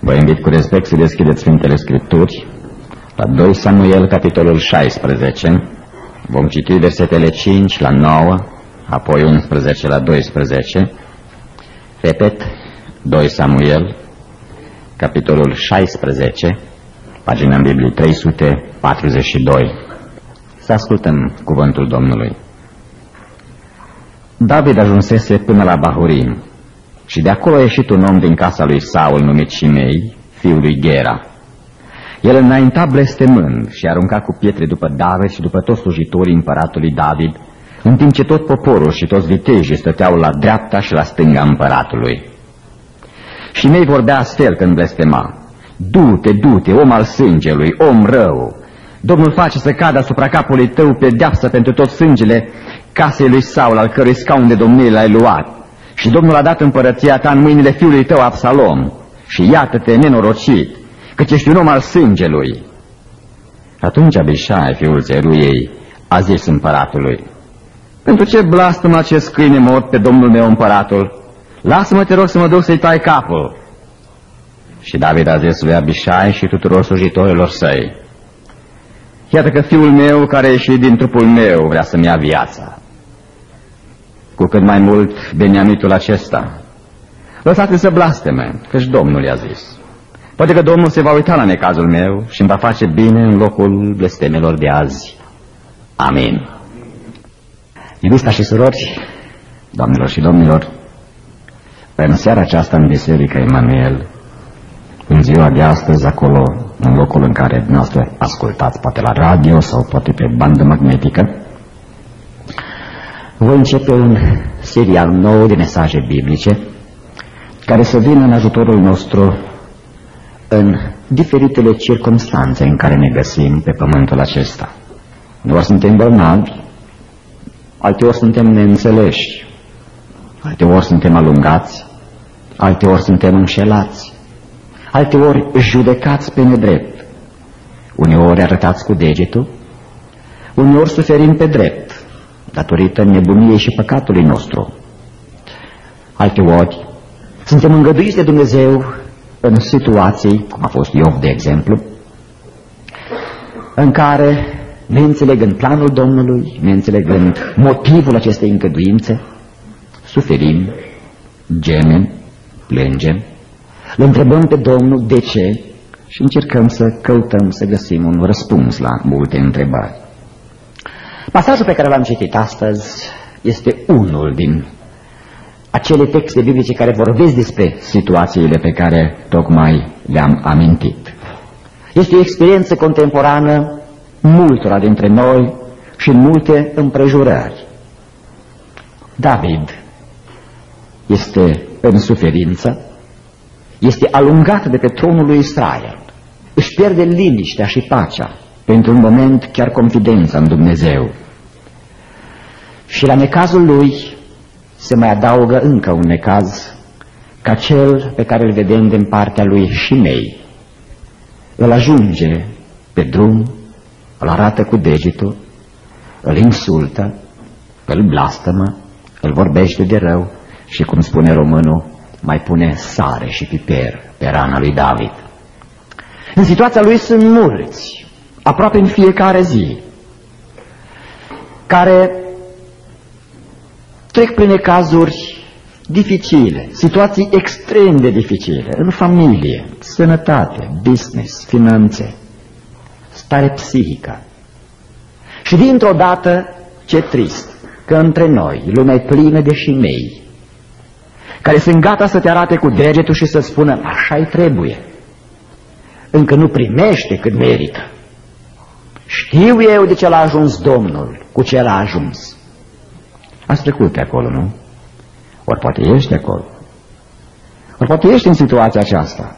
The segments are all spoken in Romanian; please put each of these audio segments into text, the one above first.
Vă invit cu respect să deschideți Sfintele Scripturi la 2 Samuel, capitolul 16. Vom citi versetele 5 la 9, apoi 11 la 12. Repet, 2 Samuel, capitolul 16, pagina în Biblie 342. Să ascultăm cuvântul Domnului. David ajunsese până la Bahurim și de acolo a ieșit un om din casa lui Saul numit Shimei, fiul lui Gera. El înainta blestemând și arunca cu pietre după David și după toți slujitorii împăratului David, în timp ce tot poporul și toți vitejii stăteau la dreapta și la stânga împăratului. Shimei vorbea astfel când blestema: Du-te, du-te, om al sângelui, om rău! Domnul face să cadă asupra capului tău pedeapsă pentru tot sângele casei lui Saul, al cărui scaun de domnie l-ai luat. Și Domnul a dat împărăția ta în mâinile fiului tău Absalom. Și iată-te, nenorocit, căci ești un om al sângelui. Atunci Abișai, fiul Zeruiei, a zis împăratului: Pentru ce blastăm acest câine mort pe domnul meu împăratul? Lasă-mă, te rog, să mă duc să-i tai capul. Și David a zis lui Abișai și tuturor slujitorilor săi: Iată că fiul meu, care a ieșit din trupul meu, vrea să-mi ia viața. Cu cât mai mult Beniamitul acesta. Lăsați-l să blasteme, căci Domnul i-a zis. Poate că Domnul se va uita la necazul meu și îmi va face bine în locul blestemelor de azi. Amin. Iubiți frați și surori, doamnelor și domnilor, în seara aceasta în Biserica Emanuel, în ziua de astăzi, acolo, în locul în care dumneavoastră ascultați, poate la radio sau poate pe bandă magnetică, voi începe un serial nou de mesaje biblice care să vină în ajutorul nostru în diferitele circumstanțe în care ne găsim pe pământul acesta. Uneori suntem bolnavi, alteori suntem neînțeleși, alteori suntem alungați, alteori suntem înșelați, alteori judecați pe nedrept, uneori arătați cu degetul, uneori suferim pe drept, datorită nebuniei și păcatului nostru. Alteori suntem îngăduiți de Dumnezeu în situații, cum a fost Iov, de exemplu, în care, neînțelegând planul Domnului, neînțelegând motivul acestei îngăduințe, suferim, gemem, plângem, îl întrebăm pe Domnul de ce și încercăm să căutăm să găsim un răspuns la multe întrebări. Pasajul pe care l-am citit astăzi este unul din acele texte biblice care vorbesc despre situațiile pe care tocmai le-am amintit. Este o experiență contemporană multora dintre noi și în multe împrejurări. David este în suferință, este alungat de pe tronul lui Israel, își pierde liniștea și pacea, pentru un moment chiar confidența în Dumnezeu. Și la necazul lui se mai adaugă încă un necaz, ca cel pe care îl vedem din partea lui Shimei. Îl ajunge pe drum, îl arată cu degetul, îl insultă, îl blastămă, îl vorbește de rău și, cum spune românul, mai pune sare și piper pe rana lui David. În situația lui sunt mulți, aproape în fiecare zi, care trec prin necazuri dificile, situații extrem de dificile, în familie, sănătate, business, finanțe, stare psihică. Și dintr-o dată, ce trist, că între noi lumea e plină de Shimei, care sunt gata să te arate cu degetul și să spună: așa-i trebuie. Încă nu primește cât merită. Știu eu de ce l-a ajuns Domnul, cu ce l-a ajuns. Ați trecut pe acolo, nu? Ori poate ești acolo. Ori poate ești în situația aceasta.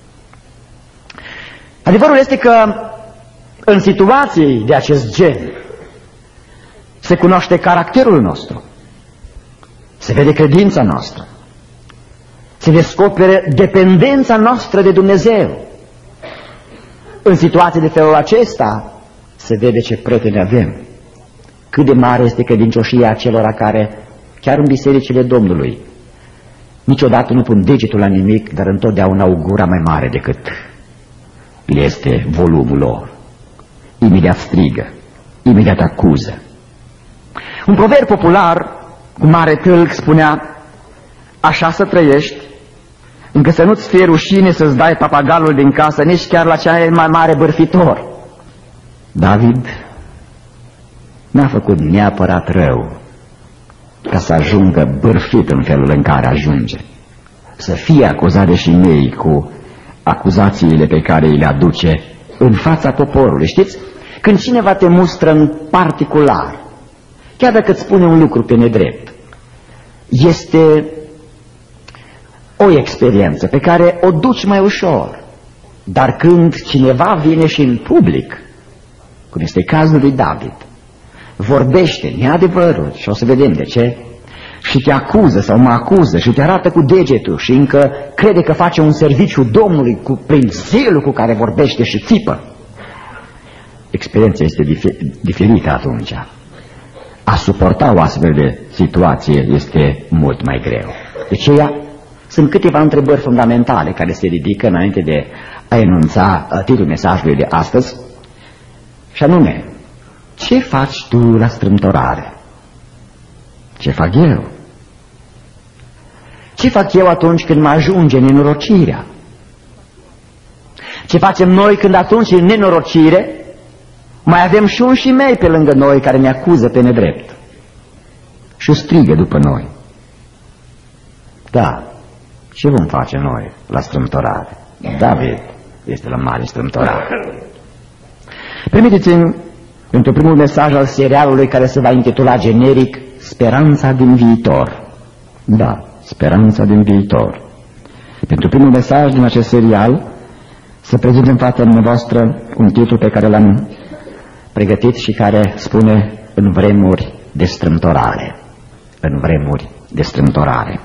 Adevărul este că în situații de acest gen se cunoaște caracterul nostru, se vede credința noastră, se descoperă dependența noastră de Dumnezeu. În situații de felul acesta se vede ce prieteni avem, cât de mare este credincioșia acelora care, chiar în bisericile Domnului, Niciodată nu pun degetul la nimic, dar întotdeauna au gura mai mare decât este volumul lor. Imediat strigă, imediat acuză. Un proverb popular cu mare tâlc spunea: așa să trăiești, încă să nu-ți fie rușine să-ți dai papagalul din casă, nici chiar la cea mai mare bârfitor. David n-a făcut neapărat rău ca să ajungă bârfit în felul în care ajunge, să fie acuzat de șinei cu acuzațiile pe care îi le aduce în fața poporului. Știți, când cineva te mustră în particular, chiar dacă îți spune un lucru pe nedrept, este o experiență pe care o duci mai ușor. Dar când cineva vine și în public, cum este cazul lui David, vorbește neadevărul, și o să vedem de ce, și te acuză sau mă acuză și te arată cu degetul și încă crede că face un serviciu Domnului prin zelul cu care vorbește și țipă, experiența este diferită atunci. A suporta o astfel de situație este mult mai greu. De aceea sunt câteva întrebări fundamentale care se ridică înainte de a enunța titlul mesajului de astăzi, și anume: ce faci tu la strâmtorare? Ce fac eu? Ce fac eu atunci când mă ajunge nenorocirea? Ce facem noi când atunci în nenorocire mai avem și unșii mei pe lângă noi care ne acuză pe nedrept și strigă după noi? Da, ce vom face noi la strâmtorare? David este la mare strâmtorare. Permiteți-mi, pentru primul mesaj al serialului, care se va intitula generic Speranța din viitor. Da, speranța din viitor. Pentru primul mesaj din acest serial să prezint în fața dumneavoastră un titlu pe care l-am pregătit și care spune: în vremuri de strâmtorare. În vremuri de strâmtorare.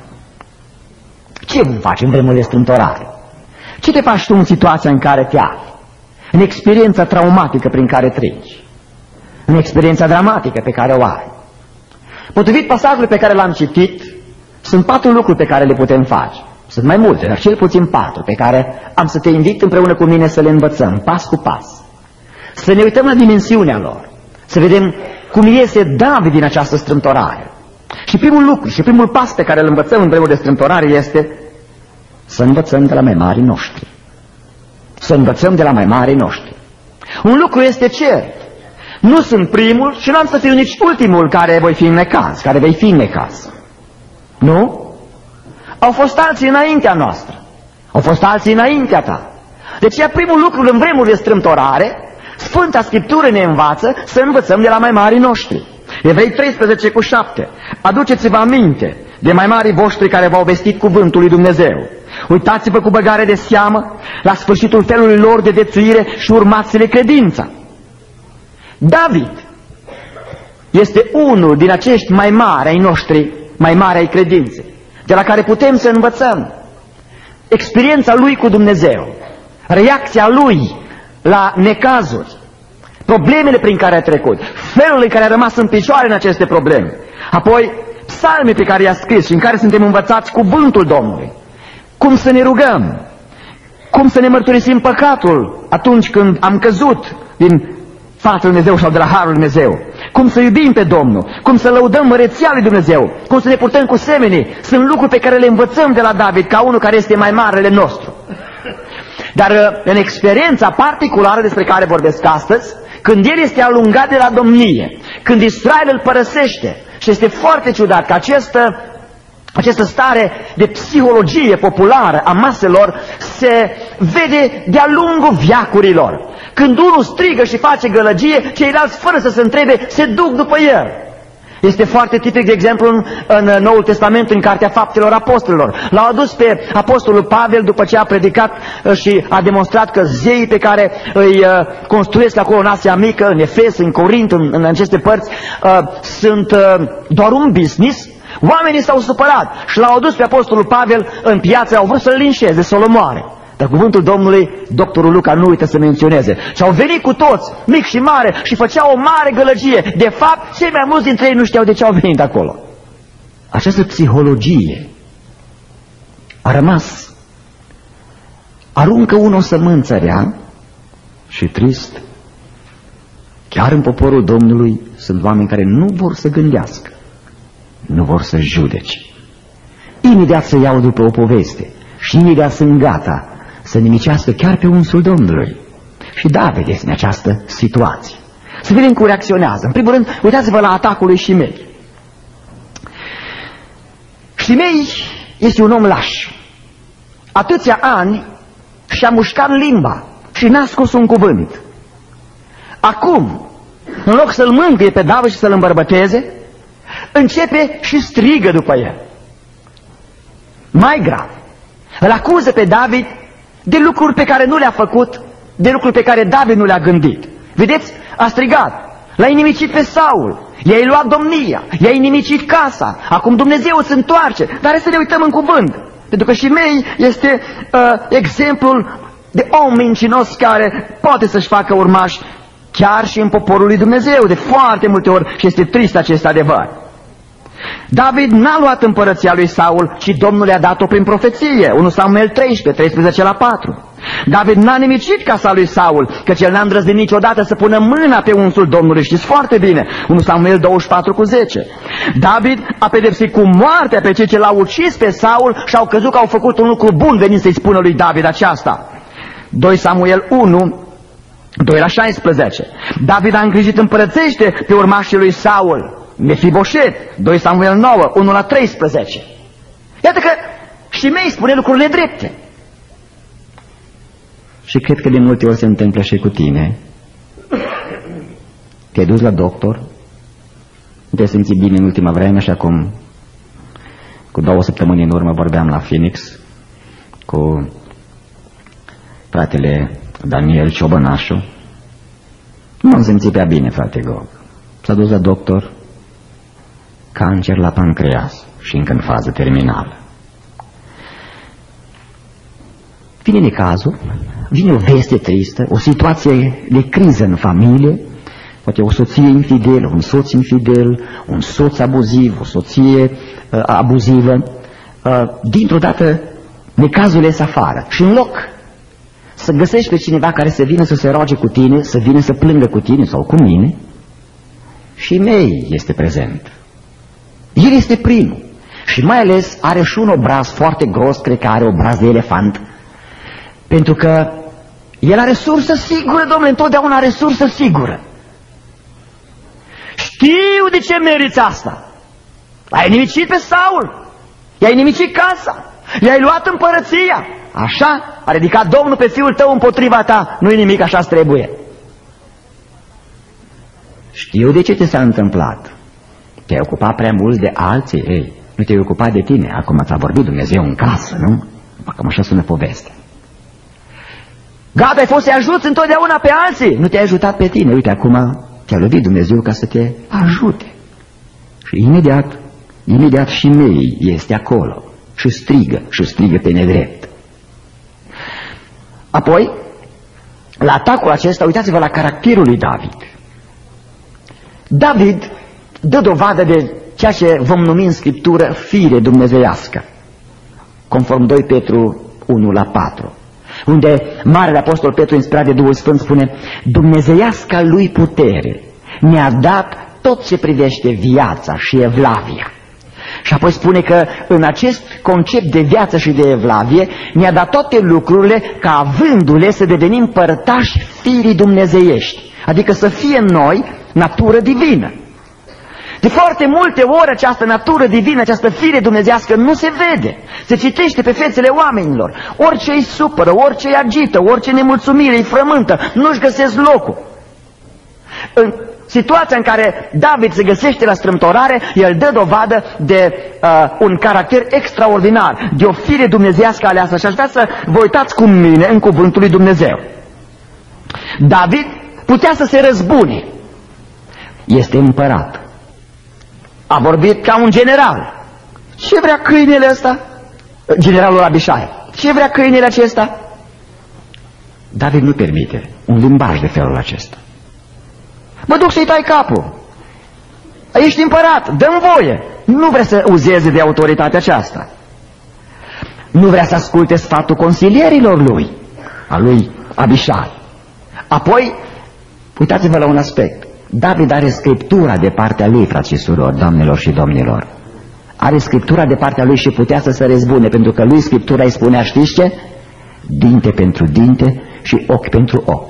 Ce vom face în vremuri de strâmtorare? Ce te faci tu în situația în care te afli? În experiența traumatică prin care treci? În experiența dramatică pe care o ai? Potrivit pasajului pe care l-am citit, sunt 4 lucruri pe care le putem face. Sunt mai multe, dar cel puțin 4 pe care am să te invit împreună cu mine să le învățăm, pas cu pas. Să ne uităm la dimensiunea lor, să vedem cum iese David din această strâmtorare. Și primul lucru și primul pas pe care îl învățăm în vremuri de strâmtorare este să învățăm de la mai marii noștri. Să învățăm de la mai marii noștri. Un lucru este cert: nu sunt primul și nu am să fiu nici ultimul care voi fi în necaz, care vei fi în necaz. Nu? Au fost alții înaintea noastră. Au fost alții înaintea ta. De aceea primul lucru în vremuri de strâmtorare, Sfânta Scriptură ne învață să învățăm de la mai marii noștri. Evrei 13:7. Aduceți-vă aminte de mai marii voștri care v-au vestit cuvântul lui Dumnezeu. Uitați-vă cu băgare de seamă la sfârșitul felului lor de viețuire și urmați-le credința. David este unul din acești mai mari ai noștri, mai mari ai credinței, de la care putem să învățăm experiența lui cu Dumnezeu, reacția lui la necazuri, problemele prin care a trecut, felul în care a rămas în picioare în aceste probleme, apoi psalmii pe care i-a scris și în care suntem învățați cuvântul Domnului, cum să ne rugăm, cum să ne mărturisim păcatul atunci când am căzut din fața lui Dumnezeu sau de la harul lui Dumnezeu, cum să iubim pe Domnul, cum să lăudăm măreția lui Dumnezeu, cum să ne purtăm cu semenii. Sunt lucruri pe care le învățăm de la David ca unul care este mai marele nostru. Dar în experiența particulară despre care vorbesc astăzi, când el este alungat de la domnie, când Israel îl părăsește, și este foarte ciudat că această stare de psihologie populară a maselor se vede de-a lungul veacurilor. Când unul strigă și face gălăgie, ceilalți, fără să se întrebe, se duc după el. Este foarte tipic, de exemplu, în Noul Testament, în Cartea Faptelor Apostolilor. L-au adus pe Apostolul Pavel după ce a predicat și a demonstrat că zeii pe care îi construiesc acolo în Asia Mică, în Efes, în Corint, în aceste părți, sunt doar un business. Oamenii s-au supărat și l-au adus pe Apostolul Pavel în piață, au vrut să-l linșeze, să-l omoare. Dar cuvântul Domnului, doctorul Luca nu uită să menționeze. Și au venit cu toți, mic și mare, și făceau o mare gălăgie. De fapt, cei mai mulți dintre ei nu știau de ce au venit acolo. Această psihologie a rămas. Aruncă unul o sămânță rea și trist. Chiar în poporul Domnului sunt oameni care nu vor să gândească, nu vor să judece. Imediat să iau după o poveste și imediat sunt gata să nimicească chiar pe unsul Domnului. Și da, vedeți în această situație. Să vedem cum reacționează. În primul rând, uitați-vă la atacul lui Șimei. Șimei este un om laș. Atâția ani și-a mușcat limba și n-a scos un cuvânt. Acum, în loc să-l mângâie pe David și să-l îmbărbăteze, începe și strigă după el. Mai grav, îl acuză pe David de lucruri pe care nu le-a făcut, de lucruri pe care David nu le-a gândit. Vedeți? A strigat, l-a inimicit pe Saul, i-a luat domnia, i-a inimicit casa, acum Dumnezeu îți întoarce. Dar să ne uităm în cuvânt, pentru că Șimei este exemplul de om mincinos care poate să-și facă urmași chiar și în poporul lui Dumnezeu de foarte multe ori, și este trist acest adevăr. David n-a luat împărăția lui Saul, ci Domnul i-a dat-o prin profeție. 1 Samuel 13:4. David n-a nimicit casa lui Saul, căci el n-a îndrăznit niciodată să pună mâna pe unsul Domnului, știți foarte bine. 1 Samuel 24:10. David a pedepsit cu moartea pe cei ce l-au ucis pe Saul și au crezut că au făcut un lucru bun venind să-i spună lui David aceasta. 2 Samuel 1:2-16. David a îngrijit împărățește pe urmașii lui Saul. Mefiboset, 2 Samuel 9:1-13. Iată că Șimei spune lucrurile drepte. Și cred că de multe ori se întâmplă și cu tine. Te-ai dus la doctor, te-ai simțit bine în ultima vreme și acum, cu 2 săptămâni în urmă, vorbeam la Phoenix cu fratele Daniel Ciobănașu. Nu m-am simțit prea bine, frate Gog. S-a dus la doctor, cancer la pancreas și încă în fază terminală. Vine necazul, vine o veste tristă, o situație de criză în familie, poate o soție infidelă, un soț infidel, un soț abuziv, o soție abuzivă. Dintr-o dată necazul iese afară și în loc să găsești pe cineva care să vină să se roage cu tine, să vină să plângă cu tine sau cu mine, Șimei este prezent. El este primul și mai ales are și un obraz foarte gros, cred că are obraz de elefant, pentru că el are resursă sigură, domnule, întotdeauna are resursă sigură. Știu de ce meriți asta. Ai nimicit pe Saul, i-ai nimicit casa, i-ai luat împărăția. Așa a ridicat Domnul pe fiul tău împotriva ta, nu-i nimic, așa-ți trebuie. Știu de ce ți s-a întâmplat. Te-ai ocupat prea mult de alții, ei, nu te-ai ocupat de tine. Acum ți-a vorbit Dumnezeu în casă, nu? Cam așa sună povestea. Gata, ai fost să-i ajuți întotdeauna pe alții, nu te-ai ajutat pe tine. Uite, acum te-a lovit Dumnezeu ca să te ajute. Și imediat Șimei este acolo și strigă pe nedrept. Apoi, la atacul acesta, uitați-vă la caracterul lui David. David dă dovadă de ceea ce vom numi în Scriptură fire dumnezeiască, conform 2 Petru 1:4, unde Marele Apostol Petru, inspirat de Duhul Sfânt, spune: dumnezeiasca lui putere ne-a dat tot ce privește viața și evlavia. Și apoi spune că în acest concept de viață și de evlavie ne-a dat toate lucrurile ca avându-le să devenim părtași firii dumnezeiești, adică să fie în noi natură divină. De foarte multe ori această natură divină, această fire dumnezească nu se vede. Se citește pe fețele oamenilor. Orice îi supără, orice îi agită, orice nemulțumire îi frământă, nu-și găsesc locul. În situația în care David se găsește la strâmtorare, el dă dovadă de un caracter extraordinar, de o fire dumnezeiască aleasă. Și aș vrea să vă uitați cu mine în cuvântul lui Dumnezeu. David putea să se răzbune. Este împărat. A vorbit ca un general. Ce vrea câinele ăsta? Generalul Abișai. Ce vrea câinele acesta? David nu permite un limbaj de felul acesta. Mă duc să-i tai capul. Ești împărat, dă-mi voie. Nu vrea să uzeze de autoritatea aceasta. nu vrea să asculte sfatul consilierilor lui, a lui Abișai. Apoi, uitați-vă la un aspect. David are Scriptura de partea lui, frați și surori, doamnelor și domnilor. Are Scriptura de partea lui și putea să se răzbune, pentru că lui Scriptura îi spunea, știți ce? Dinte pentru dinte și ochi pentru ochi.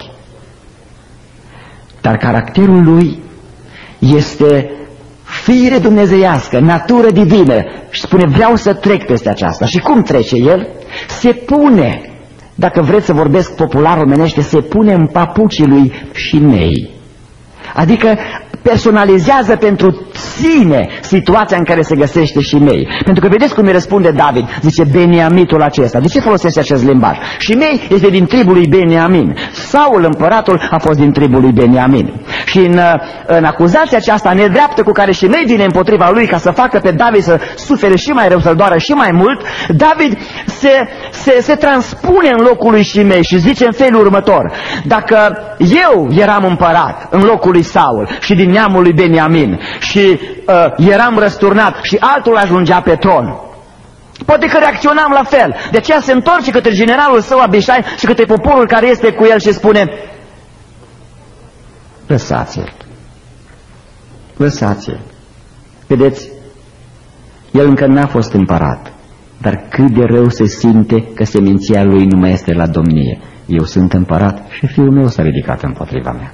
Dar caracterul lui este fire dumnezeiască, natură divină, și spune, vreau să trec peste aceasta. Și cum trece el? Se pune, dacă vreți să vorbesc popular omenește, se pune în papucii lui Șimei. Adică personalizează pentru sine situația în care se găsește Șimei. Pentru că vedeți cum îi răspunde David, zice Beniamitul acesta. De ce folosește acest limbaj? Șimei este din tribul lui Beniamin. Saul, împăratul, a fost din tribul lui Beniamin. Și în acuzația aceasta nedreaptă cu care Șimei vine împotriva lui ca să facă pe David să sufere și mai rău, să-l doară și mai mult, David se transpune în locul lui Șimei și zice în felul următor: dacă eu eram împărat în locul lui Saul și din neamul lui Beniamin și eram răsturnat și altul ajungea pe tron, poate că reacționam la fel. De aceea se întoarce către generalul său Abișai și către poporul care este cu el și spune: lăsați-l, lăsați-l. Vedeți, el încă n-a fost împărat, dar cât de rău se simte că seminția lui nu mai este la domnie. Eu sunt împărat și fiul meu s-a ridicat împotriva mea.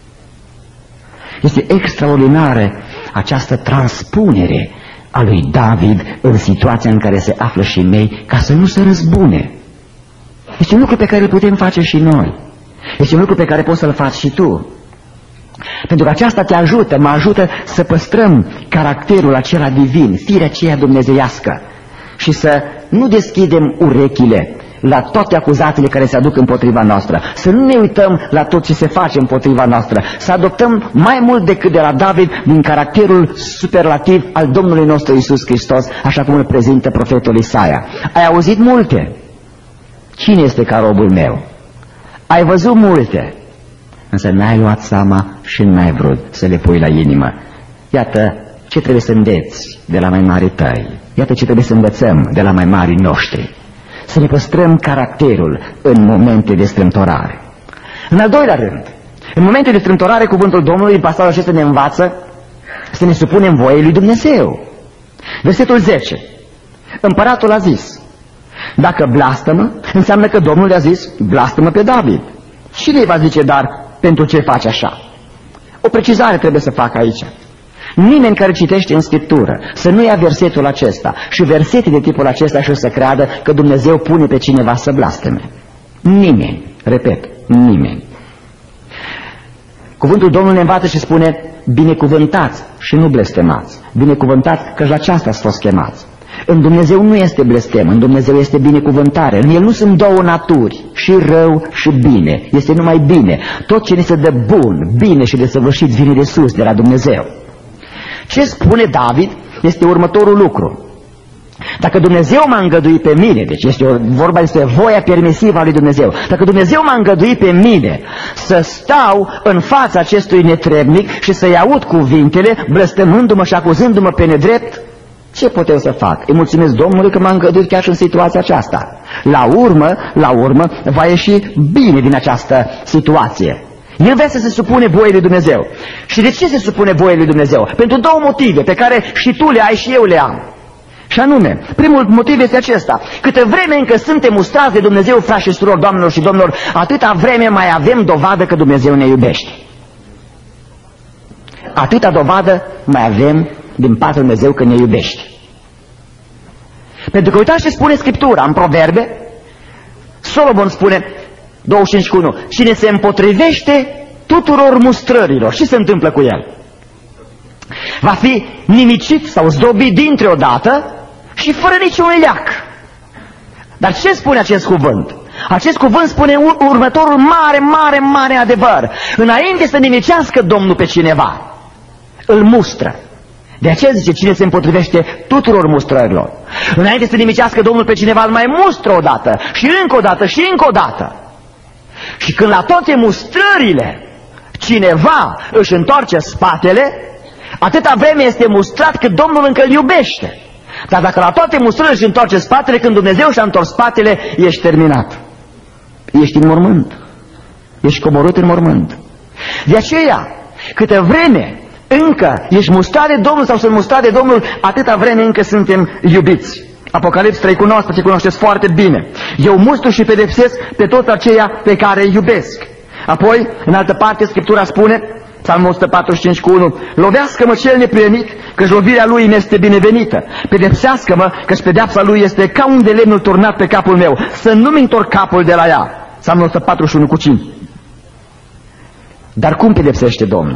Este extraordinară această transpunere a lui David în situația în care se află Șimei, ca să nu se răzbune. Este un lucru pe care îl putem face și noi. Este un lucru pe care poți să-l faci și tu. Pentru că aceasta te ajută, mă ajută să păstrăm caracterul acela divin, firea aceea dumnezeiască, și să nu deschidem urechile la toate acuzațiile care se aduc împotriva noastră, să nu ne uităm la tot ce se face împotriva noastră, să adoptăm mai mult decât de la David din caracterul superlativ al Domnului nostru Iisus Hristos, așa cum îl prezintă profetul Isaia. Ai auzit multe. Cine este ca robul meu? Ai văzut multe, însă n-ai luat seama și n-ai vrut să le pui la inimă. Iată ce trebuie să înveți de la mai mari tăi. Iată ce trebuie să învățăm de la mai mari noștri. Să ne păstrăm caracterul în momente de strâmtorare. În al doilea rând, în momente de strâmtorare, cuvântul Domnului în pasajul acesta ne învață să ne supunem voiei lui Dumnezeu. Versetul 10. Împăratul a zis: dacă blastămă, înseamnă că Domnul i-a zis: blastămă pe David. Cine îi va zice dar pentru ce faci așa? O precizare trebuie să fac aici. Nimeni care citește în Scriptură să nu ia versetul acesta și versete de tipul acesta și să creadă că Dumnezeu pune pe cineva să blasteme. Nimeni, repet, nimeni. Cuvântul Domnului ne învață și spune: binecuvântați și nu blestemați. Binecuvântați, că la aceasta ați fost chemați. În Dumnezeu nu este blestem, în Dumnezeu este binecuvântare. În El nu sunt două naturi, și rău și bine. Este numai bine. Tot ce ne se dă bun, bine și desăvârșit vine de sus, de la Dumnezeu. Ce spune David este următorul lucru: dacă Dumnezeu m-a îngăduit pe mine, deci este vorba despre voia permisivă a lui Dumnezeu, dacă Dumnezeu m-a îngăduit pe mine să stau în fața acestui netrebnic și să-i aud cuvintele, blăstămându-mă și acuzându-mă pe nedrept, ce pot eu să fac? Îi mulțumesc Domnului că m-a îngăduit chiar și în situația aceasta. La urmă, va ieși bine din această situație. El vrea să se supune voii lui Dumnezeu. Și de ce se supune voii lui Dumnezeu? Pentru două motive pe care și tu le ai și eu le am. Și anume, primul motiv este acesta: câtă vreme încă suntem mustrați de Dumnezeu, frați și surori, doamnelor și domnilor, atâta vreme mai avem dovadă că Dumnezeu ne iubește. Atâta dovadă mai avem din partea lui Dumnezeu că ne iubește. Pentru că uitați ce spune Scriptura în Proverbe. Solomon spune 25:1: cine se împotrivește tuturor mustrărilor, ce se întâmplă cu el? Va fi nimicit sau zdrobit dintre o dată și fără niciun leac. Dar ce spune acest cuvânt? Acest cuvânt spune următorul mare adevăr: înainte să nimicească Domnul pe cineva, îl mustră. De aceea zice: cine se împotrivește tuturor mustrărilor. Înainte să nimicească Domnul pe cineva, îl mai mustră odată și încă o dată și încă o dată. Și când la toate mustrările cineva își întoarce spatele, atâta vreme este mustrat cât Domnul încă îl iubește. Dar dacă la toate mustrările își întoarce spatele, când Dumnezeu și-a întors spatele, ești terminat. Ești în mormânt. Ești coborât în mormânt. De aceea, câtă vreme încă ești mustrat de Domnul sau sunt mustrat de Domnul, atâta vreme încă suntem iubiți. Apocalips 3:19, cunoașteți foarte bine. Eu mustru și pedepsesc pe toți aceia pe care îi iubesc. Apoi, în altă parte, Scriptura spune, Psalmul 145:1, lovească-mă cel neprienit, căci lovirea lui îmi este binevenită. Pedepsească-mă, căci pedeapsa lui este ca un de lemnul turnat pe capul meu, să nu-mi întorc capul de la ea. Psalmul 141:5. Dar cum pedepsește Domnul?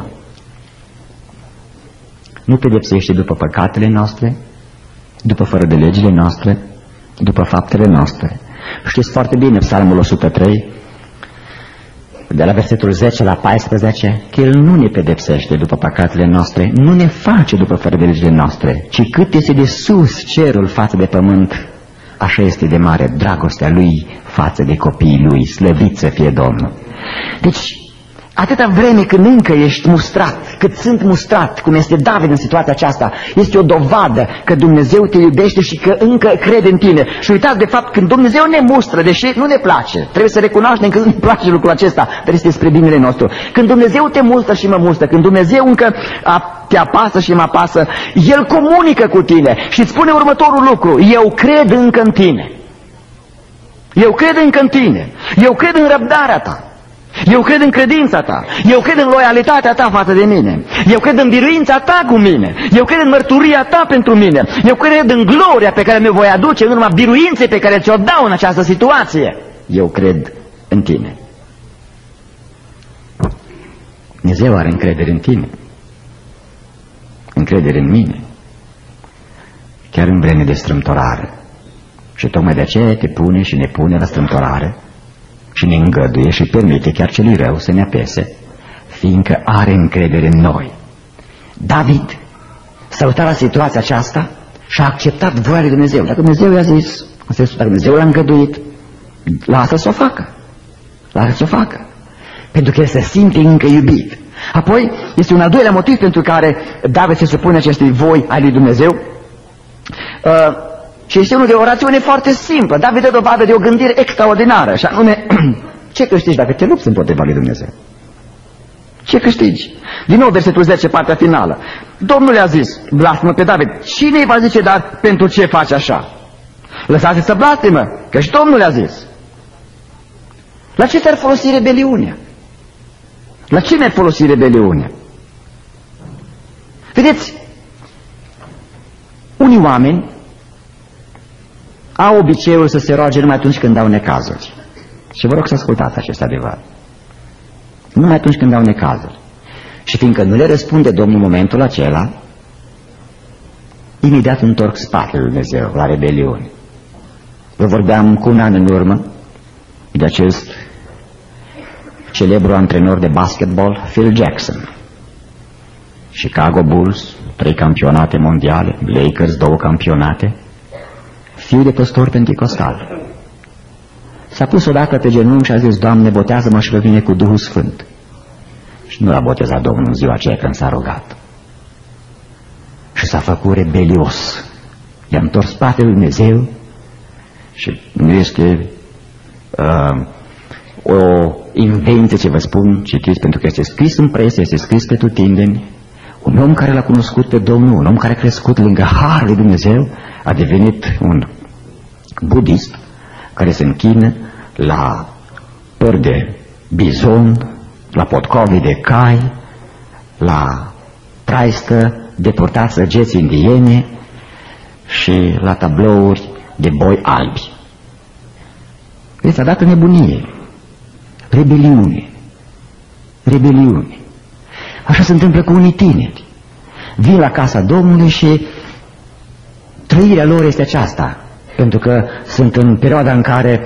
Nu pedepsește după păcatele noastre, după fără de legile noastre, după faptele noastre. Știți foarte bine Psalmul 103, de la versetul 10 la 14, că El nu ne pedepsește după păcatele noastre, nu ne face după fără de legile noastre, ci cât este de sus cerul față de pământ, așa este de mare dragostea Lui față de copiii Lui, slăvit să fie Domnul. Deci, atâta vreme când încă ești mustrat, cât sunt mustrat, cum este David în situația aceasta, este o dovadă că Dumnezeu te iubește și că încă crede în tine. Și uitați, de fapt, când Dumnezeu ne mustră, deși nu ne place, trebuie să recunoaștem că nu ne place lucrul acesta, dar este spre binele nostru. Când Dumnezeu te mustră și mă mustră, când Dumnezeu încă te apasă și mă apasă, El comunică cu tine și îți spune următorul lucru: eu cred încă în tine. Eu cred încă în tine. Eu cred în răbdarea ta. Eu cred în credința ta. Eu cred în loialitatea ta față de mine. Eu cred în biruința ta cu mine. Eu cred în mărturia ta pentru mine. Eu cred în gloria pe care mi-o voi aduce în urma biruinței pe care ți-o dau în această situație. Eu cred în tine. Dumnezeu are încredere în tine. Încredere în mine. Chiar în vreme de strâmtorare. Și tocmai de aceea te pune și ne pune la strâmtorare și ne îngăduie și permite chiar celui rău să ne apese, fiindcă are încredere în noi. David s-a uitat la situația aceasta și a acceptat voia lui Dumnezeu. Dacă Dumnezeu i-a zis, dacă Dumnezeu l-a îngăduit, lasă să o facă. Lasă să o facă. Pentru că el se simte încă iubit. Apoi, este un al doilea motiv pentru care David se supune acestei voi ai lui Dumnezeu. Și este unul de o rațiune foarte simplă. David dă dovadă de o gândire extraordinară, și anume, ce câștigi dacă te lupți împotriva lui Dumnezeu? Ce câștigi? Din nou versetul 10, partea finală. Domnul le-a zis, blasfemă pe David. Cine îi va zice, dar pentru ce faci așa? Lăsați să blasfemă, că și Domnul le-a zis. La ce ți-ar folosi rebeliunea? La ce mi-ar folosi rebeliunea? Vedeți, unii oameni au obiceiul să se roage numai atunci când au necazuri. Și vă rog să ascultați acest adevăr. Numai atunci când au necazuri. Și fiindcă nu le răspunde Domnul în momentul acela, imediat întorc spatele lui Dumnezeu la rebeliune. Vă vorbeam cu un an în urmă de acest celebru antrenor de basketball, Phil Jackson. Chicago Bulls, 3 campionate mondiale, Lakers 2 campionate, fiu de păstor penticostal. S-a pus odată pe genunchi și a zis, Doamne, botează-mă și pe mine cu Duhul Sfânt. Și nu l-a botezat Domnul în ziua aceea când s-a rugat. Și s-a făcut rebelios. I-a întors spatele lui Dumnezeu și nu este o invenție ce vă spun, citiți, pentru că este scris în presă, este scris pe tutindeni. Un om care l-a cunoscut pe Domnul, un om care a crescut lângă harul lui Dumnezeu, a devenit un budist care se închină la păr de bizon, la potcovi de cai, la traistă de purtat săgeți indiene și la tablouri de boi albi. Este dată nebunie, rebeliune, rebeliune. Așa se întâmplă cu unii tineri. Vin la casa Domnului și trăirea lor este aceasta, pentru că sunt în perioada în care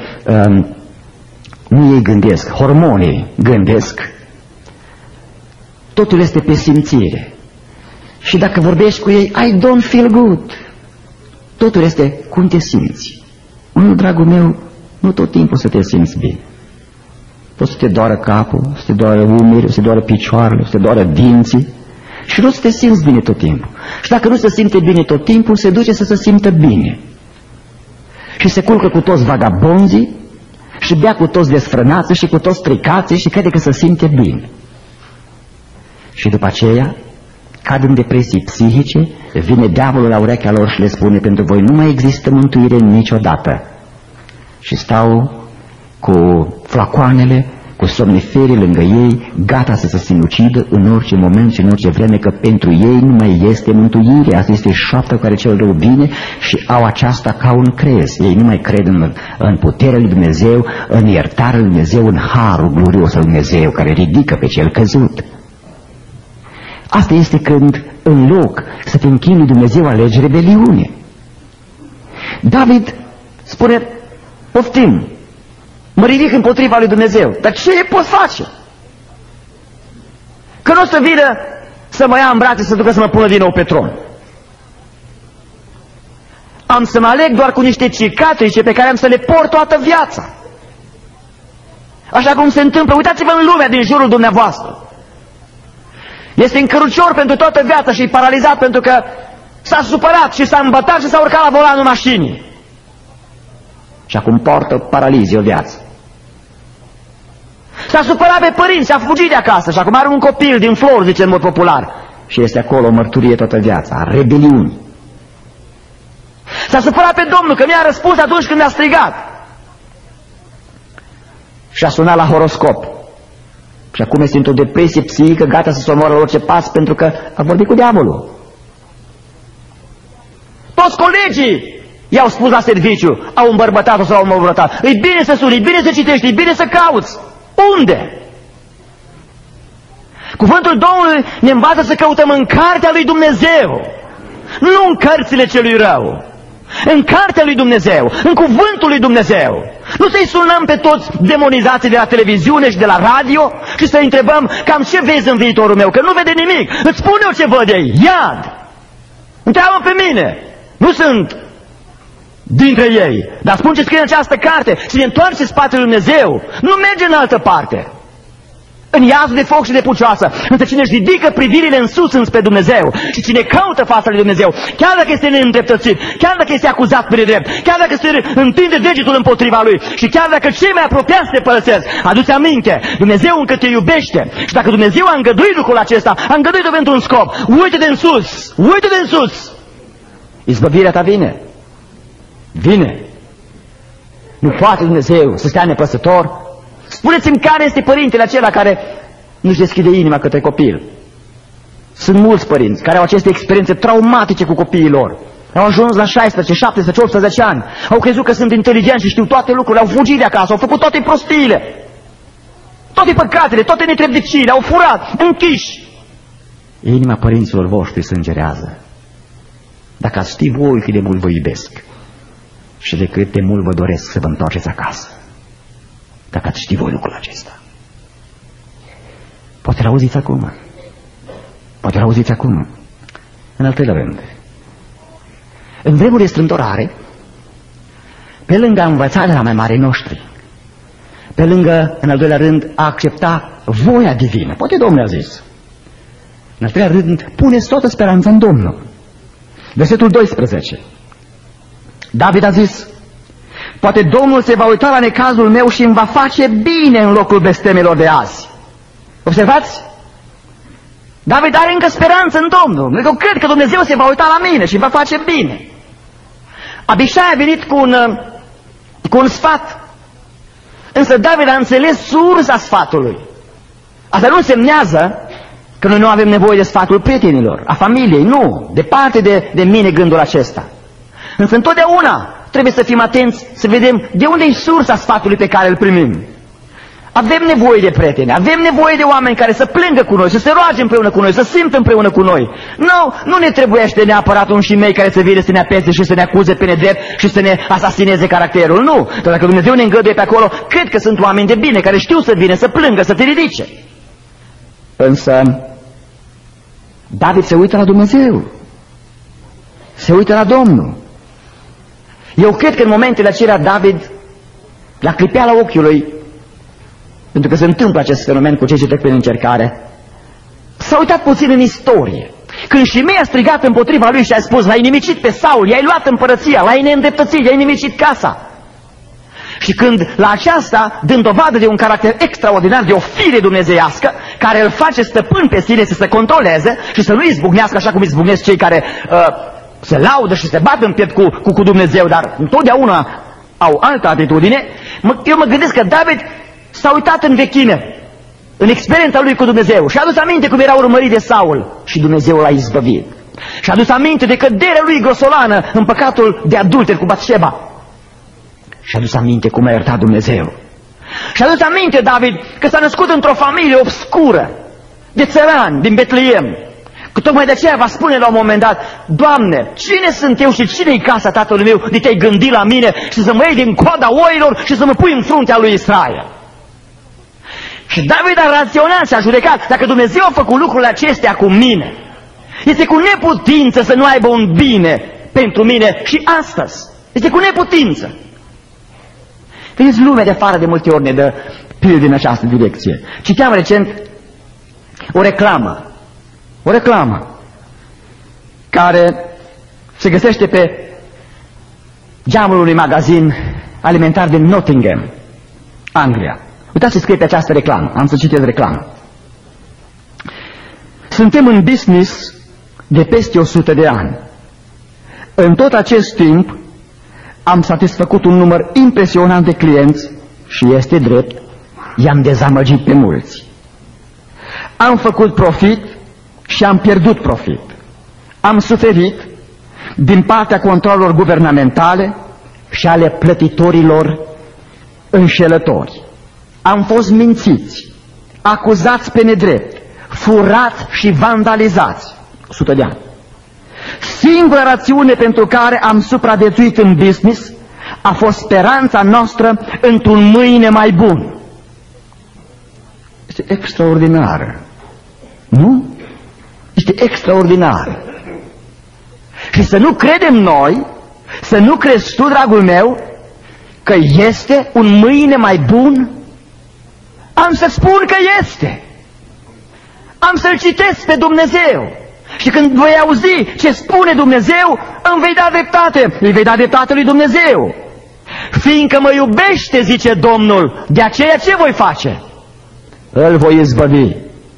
nu ei gândesc, hormonii gândesc, totul este pe simțire. Și dacă vorbești cu ei, I don't feel good. Totul este cum te simți. Nu, dragul meu, nu tot timpul să te simți bine. Poți să te doară capul, să te doară umerii, să te doară picioarele, să te doară dinții, și nu să te simți bine tot timpul. Și dacă nu se simte bine tot timpul, se duce să se simtă bine. Și se culcă cu toți vagabonzii și bea cu toți desfrânații și cu toți stricații și crede că se simte bine. Și după aceea cad în depresii psihice, vine diavolul la urechea lor și le spune: pentru voi nu mai există mântuire niciodată. Și stau cu flacoanele, cu somniferii lângă ei, gata să se sinucidă în orice moment și în orice vreme, că pentru ei nu mai este mântuire. Asta este șoapta care cel rău vine și au aceasta ca un crez. Ei nu mai cred în puterea lui Dumnezeu, în iertarea lui Dumnezeu, în harul glorios al lui Dumnezeu care ridică pe cel căzut. Asta este când, în loc să te închini lui Dumnezeu, alegi rebeliune. David spune: poftim, mă ridic împotriva lui Dumnezeu, dar ce poți face? Că nu o să vină să mă ia în brațe să ducă să mă pună din nou pe tron. Am să mă aleg doar cu niște cicatrice pe care am să le port toată viața. Așa cum se întâmplă, uitați-vă în lumea din jurul dumneavoastră. Este încărucior pentru toată viața și e paralizat pentru că s-a supărat și s-a îmbătat și s-a urcat la volanul mașinii. Și acum poartă paralizie o viață. S-a supărat pe părinți și a fugit de acasă și acum are un copil din flori, zice în mod popular. Și este acolo o mărturie toată viața, a rebeliunii. S-a supărat pe Domnul că mi-a răspuns atunci când mi-a strigat. Și a sunat la horoscop. Și acum este într-o depresie psihică, gata să se omoară orice pas pentru că a vorbit cu diavolul. Toți colegii i-au spus la serviciu, au îmbărbătat-o sau au îmbărbătat: e bine să suni, e bine să citești, e bine să cauți. Unde? Cuvântul Domnului ne învață să căutăm în cartea lui Dumnezeu, nu în cărțile celui rău. În cartea lui Dumnezeu, în cuvântul lui Dumnezeu. Nu să-i sunăm pe toți demonizații de la televiziune și de la radio și să-i întrebăm: cam ce vezi în viitorul meu? Că nu vede nimic. Îți spun eu ce văd ei. Iad! Întreabă pe mine. Nu sunt dintre ei. Dar spun ce scrie în această carte. Cine întoarce spatele lui Dumnezeu nu merge în altă parte, în iazul de foc și de pucioasă. Însă cine își ridică privirile în sus înspre Dumnezeu și cine caută fața lui Dumnezeu, chiar dacă este neîndreptățit, chiar dacă este acuzat pe nedrept, chiar dacă se întinde degetul împotriva lui și chiar dacă cei mai apropiați te părăsesc, adu-ți aminte, Dumnezeu încă te iubește. Și dacă Dumnezeu a îngăduit lucrul acesta, a îngăduit-o pentru un scop. Uite-te în sus, uite-te în sus. Izbăvirea ta vine. Vine. Nu poate Dumnezeu să stea nepăsător. Spuneți-mi care este părintele acela care nu-și deschide inima către copil. Sunt mulți părinți care au aceste experiențe traumatice cu copiii lor. Au ajuns la 16, 17, 18 ani. Au crezut că sunt inteligenți și știu toate lucrurile. Au fugit de acasă, au făcut toate prostiile, toate păcatele, toate netrebdiciile, au furat, închiși. Inima părinților voștri sângerează. Dacă ați ști voi cât de mult vă iubesc și de cât de mult vă doresc să vă întoarceți acasă. Dacă ați ști voi lucrul acesta. Poate l-auziți acum. Poate l-auziți acum. În al treilea rând, în vremuri de strâmtorare, pe lângă a învăța de la mai mari noștri, pe lângă, în al doilea rând, a accepta voia divină, poate Domnul a zis, în al treilea rând, puneți toată speranța în Domnul. Versetul 12. David a zis: poate Domnul se va uita la necazul meu și îmi va face bine în locul blestemelor de azi. Observați? David are încă speranță în Domnul. Eu cred că Dumnezeu se va uita la mine și îmi va face bine. Abishai a venit cu un sfat. Însă David a înțeles sursa sfatului. Asta nu însemnează că noi nu avem nevoie de sfatul prietenilor, a familiei. Nu, departe de mine gândul acesta. Însă întotdeauna trebuie să fim atenți să vedem de unde e sursa sfatului pe care îl primim. Avem nevoie de prieteni, avem nevoie de oameni care să plângă cu noi, să se roage împreună cu noi, să simtă împreună cu noi. Nu ne trebuiește neapărat un șimei care să vină să ne apese și să ne acuze pe nedrept și să ne asasineze caracterul. Nu, dar dacă Dumnezeu ne îngăduie pe acolo, cred că sunt oameni de bine care știu să vină, să plângă, să te ridice. Însă David se uită la Dumnezeu, se uită la Domnul. Eu cred că în momentele acelea David, la clipeala ochiului, pentru că se întâmplă acest fenomen cu cei ce trec prin încercare, S-a uitat puțin în istorie. Când Shimei a strigat împotriva lui și a spus: l-ai nimicit pe Saul, i-ai luat împărăția, l-ai neîndreptățit, i-ai nimicit casa. Și când la aceasta, dând dovadă de un caracter extraordinar, de o fire dumnezeiască, care îl face stăpân pe sine să se controleze și să nu izbucnească așa cum izbucnesc cei care se laudă și se bat în piept cu Dumnezeu, dar întotdeauna au altă atitudine, eu mă gândesc că David s-a uitat în vechime, în experiența lui cu Dumnezeu, și a adus aminte cum era urmărit de Saul și Dumnezeu l-a izbăvit. Și a adus aminte de căderea lui grosolană în păcatul de adulter cu Batșeba. Și a adus aminte cum a iertat Dumnezeu. Și a adus aminte David că s-a născut într-o familie obscură, de țărani, din Betleem. Că tocmai de aceea va spune la un moment dat: Doamne, cine sunt eu și cine-i casa tatălui meu de te-ai gândit la mine și să mă iei din coada oilor și să mă pui în fruntea lui Israel? Și David a raționat și a judecat: dacă Dumnezeu a făcut lucrurile acestea cu mine, este cu neputință să nu aibă un bine pentru mine și astăzi. Este cu neputință. Vedeți, lumea de afară de multe ori ne dă pilde în această direcție. Citeam recent o reclamă care se găsește pe geamul unui magazin alimentar din Nottingham, Anglia. Uitați ce scrie pe această reclamă. Am să citesc reclamă. Suntem în business de peste 100 de ani. În tot acest timp am satisfăcut un număr impresionant de clienți și este drept, i-am dezamăgit pe mulți. Am făcut profit și am pierdut profit. Am suferit din partea controlelor guvernamentale și ale plătitorilor înșelători. Am fost mințiți, acuzați pe nedrept, furați și vandalizați. 100 de ani. Singura rațiune pentru care am supraviețuit în business a fost speranța noastră într-un mâine mai bun. Este extraordinară. Nu? Este extraordinar. Și să nu credem noi, să nu crezi tu, dragul meu, că este un mâine mai bun? Am să spun că este. Am să-L citesc pe Dumnezeu. Și când voi auzi ce spune Dumnezeu, îmi vei da dreptate. Îi vei da dreptate lui Dumnezeu. Fiindcă mă iubește, zice Domnul, de aceea ce voi face? Îl voi izbăvi.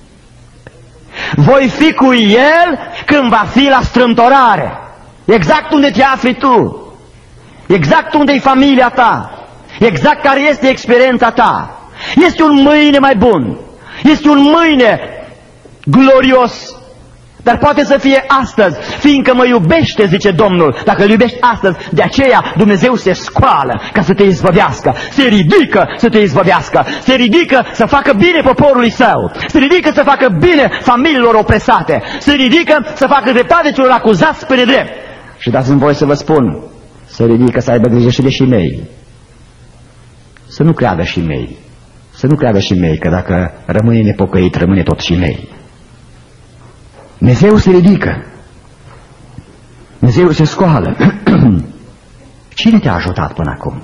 Voi fi cu El când va fi la strâmtorare. Exact unde te afli tu. Exact unde e familia ta. Exact care este experiența ta. Este un mâine mai bun. Este un mâine glorios. Dar poate să fie astăzi, fiindcă mă iubește, zice Domnul. Dacă îl iubești astăzi, de aceea Dumnezeu se scoală ca să te izbăvească. Se ridică să te izbăvească. Se ridică să facă bine poporului său. Se ridică să facă bine familiilor opresate. Se ridică să facă dreptate celor acuzați pe nedrept. Și dați-mi voie să vă spun, se ridică să aibă grijă și de Shimei. Să nu creadă Shimei. Să nu creadă Shimei că dacă rămâne nepocăit, rămâne tot Shimei. Dumnezeu se ridică. Dumnezeu se scoală. Cine te-a ajutat până acum?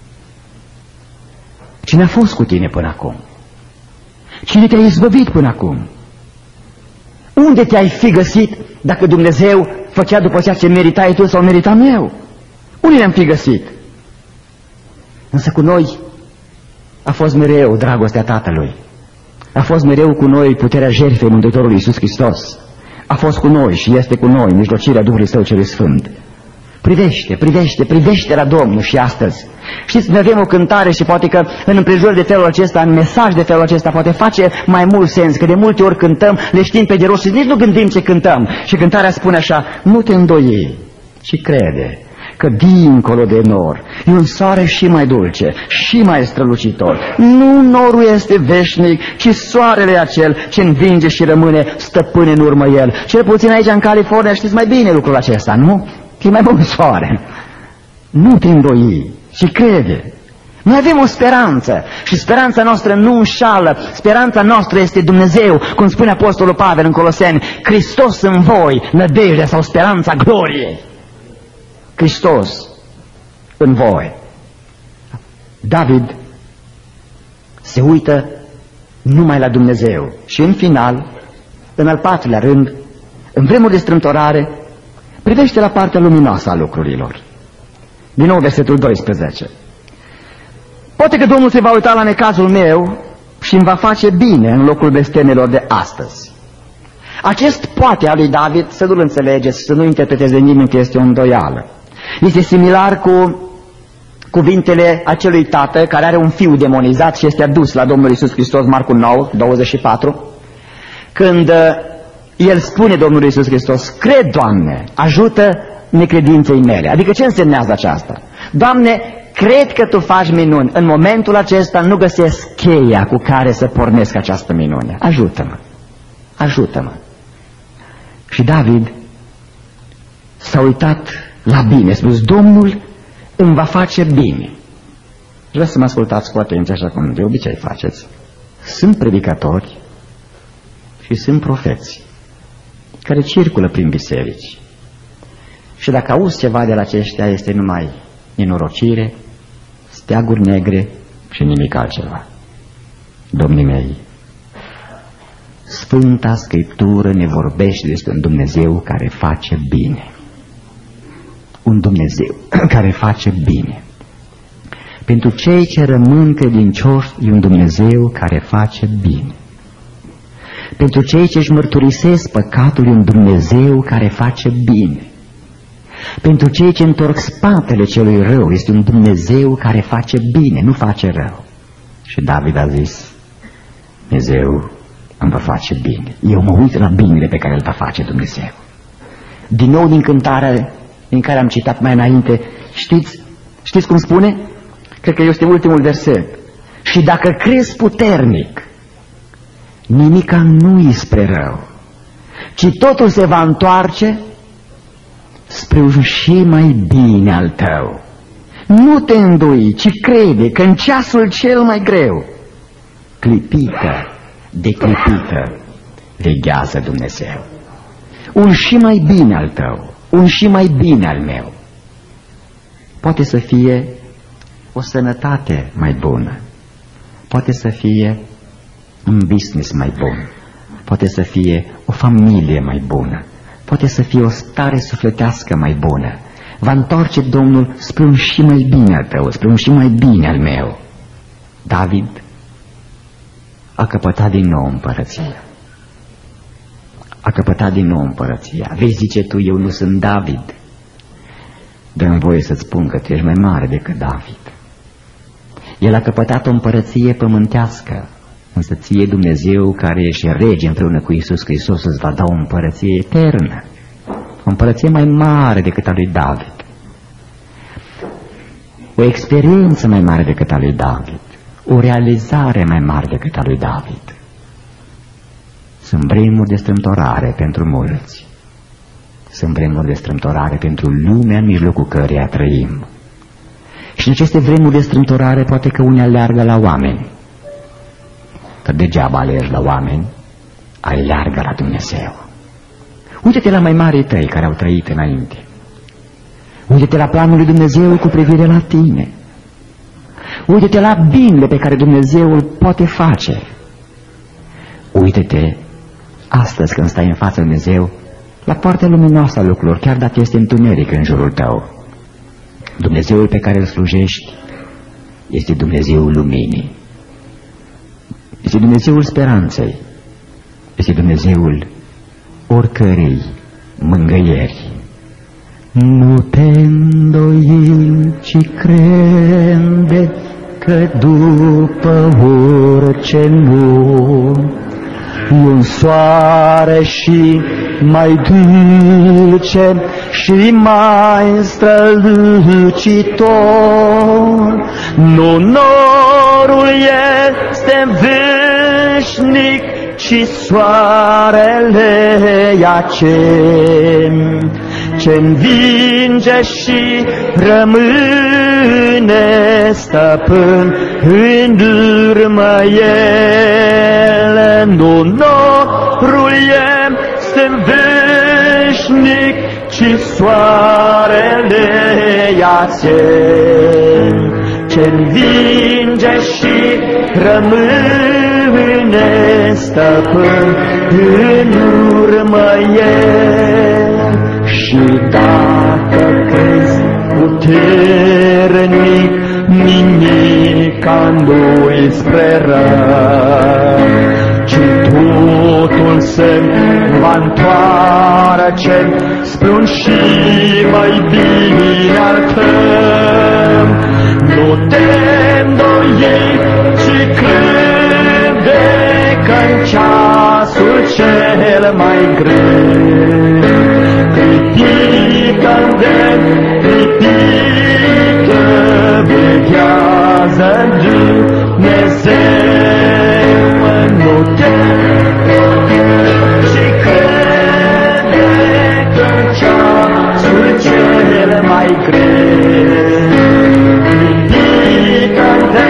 Cine a fost cu tine până acum? Cine te-a izbăvit până acum? Unde te-ai fi găsit dacă Dumnezeu făcea după ceea ce meritai tu sau meritam eu? Unde ne-am fi găsit? Însă cu noi a fost mereu dragostea Tatălui. A fost mereu cu noi puterea jertfei Mântuitorului Iisus Hristos. A fost cu noi și este cu noi mijlocirea Duhului Său Celui Sfânt. Privește, privește, privește la Domnul și astăzi. Știți, noi avem o cântare și poate că în împrejurări de felul acesta, în mesaj de felul acesta, poate face mai mult sens, că de multe ori cântăm, le știm pe de rost și nici nu gândim ce cântăm. Și cântarea spune așa: nu te îndoi, ci crede că dincolo de nor e un soare și mai dulce, și mai strălucitor. Nu norul este veșnic, ci soarele acel ce învinge și rămâne stăpân în urmă el. Cel puțin aici în California știți mai bine lucrul acesta, nu? Că e mai bun soare. Nu te îndoi, ci crede. Noi avem o speranță și speranța noastră nu înșală. Speranța noastră este Dumnezeu, cum spune Apostolul Pavel în Coloseni: Hristos în voi, nădejdea sau speranța gloriei. Hristos în voi. David se uită numai la Dumnezeu și în final în al patrulea rând, în vremuri de strâmtorare, privește la partea luminoasă a lucrurilor. Din nou versetul 12. Poate că Domnul se va uita la necazul meu și îmi va face bine în locul blestemelor de astăzi. Acest poate al lui David, să nu-l înțelegeți, să nu interpreteze nimeni că este o îndoială. Este similar cu cuvintele acelui tată care are un fiu demonizat și este adus la Domnul Iisus Hristos, Marcu 9, 24, când el spune Domnului Iisus Hristos: cred, Doamne, ajută necredinței mele. Adică ce însemnează aceasta? Doamne, cred că Tu faci minuni. În momentul acesta nu găsesc cheia cu care să pornesc această minune. Ajută-mă, ajută-mă. Și David s-a uitat la bine, a spus: Domnul îmi va face bine. Vreau să mă ascultați cu atenție, așa cum de obicei faceți. Sunt predicatori și sunt profeți care circulă prin biserici. Și dacă auzi ceva de la aceștia, este numai nenorocire, steaguri negre și nimic altceva. Domnii mei, Sfânta Scriptură ne vorbește despre un Dumnezeu care face bine. Un Dumnezeu care face bine. Pentru cei ce rămân credincioși, e un Dumnezeu care face bine. Pentru cei ce își mărturisesc păcatul, e un Dumnezeu care face bine. Pentru cei ce întorc spatele celui rău, este un Dumnezeu care face bine, nu face rău. Și David a zis: Dumnezeu îmi va face bine. Eu mă uit la binele pe care îl va face Dumnezeu. Din nou din cântarea din care am citat mai înainte, știți cum spune? Cred că este ultimul verset. Și dacă crezi puternic, nimica nu-i spre rău, ci totul se va întoarce spre un și mai bine al tău. Nu te îndoi, ci crede că în ceasul cel mai greu, clipită de clipită, veghează Dumnezeu. Un și mai bine al tău, un și mai bine al meu. Poate să fie o sănătate mai bună, poate să fie un business mai bun, poate să fie o familie mai bună, poate să fie o stare sufletească mai bună. Va întoarce Domnul spre un și mai bine al tău, spre un și mai bine al meu. David a căpătat din nou împărăția. A căpătat din nou împărăția. Vezi, zice tu, eu nu sunt David. Dă-mi voie să-ți spun că tu ești mai mare decât David. El a căpătat o împărăție pământească, însă ție Dumnezeu, care ești rege împreună cu Iisus Hristos, îți va da o împărăție eternă. O împărăție mai mare decât a lui David. O experiență mai mare decât a lui David. O realizare mai mare decât a lui David. Sunt vremuri de strâmtorare pentru mulți. Sunt vremuri de strâmtorare pentru lumea în mijlocul căreia trăim. Și în aceste vremuri de strâmtorare poate că unii aleargă la oameni. Că degeaba alergi la oameni, aleargă la Dumnezeu. Uite-te la mai marii tăi care au trăit înainte. Uite-te la planul lui Dumnezeu cu privire la tine. Uite-te la binele pe care Dumnezeu îl poate face. Uite-te astăzi când stai în fața lui Dumnezeu la partea luminoasă a lucrurilor, chiar dacă este întuneric în jurul tău. Dumnezeul pe care îl slujești este Dumnezeul luminii. Este Dumnezeul speranței. Este Dumnezeul oricărei mângâieri. Nu te îndoi, ci crede că după orice nu e un soare și mai dulce și mai strălucitor. Nu norul este veșnic, ci soarele e acel ce învinge și rămâne stăpân în urmă el. Nu norul este veșnic, ci soarele e acel ce învinge și rămâne stăpân în urmă el. Și dacă crezi puternic, nimic nu-i spre rău, ci totul se va întoarce spre un și mai bine al tău. Nu te îndoi, ci crede că-n ceasul cel mai greu ridică-nde, ridică, veghează Dumnezeu. Nu te îndoi, ci crede că-n ceasul cel mai greu ridică-nde,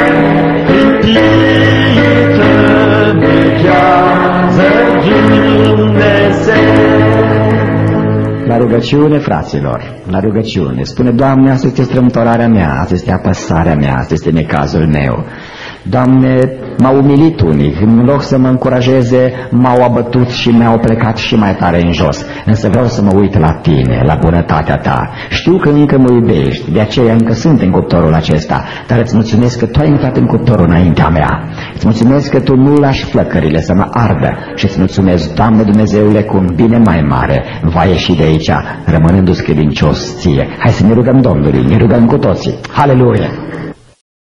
ridică, veghează Dumnezeu. La rugăciune, fraților, la rugăciune, spune: Doamne, asta este strâmtorarea mea, asta este apăsarea mea, asta este necazul meu. Doamne, m-au umilit unii, în loc să mă încurajeze, m-au abătut și mi-au plecat și mai tare în jos. Însă vreau să mă uit la Tine, la bunătatea Ta. Știu că încă mă iubești, de aceea încă sunt în cuptorul acesta, dar îți mulțumesc că Tu ai intrat în cuptorul înaintea mea. Îți mulțumesc că Tu nu lași flăcările să mă ardă și îți mulțumesc, Doamne Dumnezeule, cu un bine mai mare va ieși de aici, rămânându-ți credincios Ție. Hai să ne rugăm Domnului, ne rugăm cu toții. Haleluia!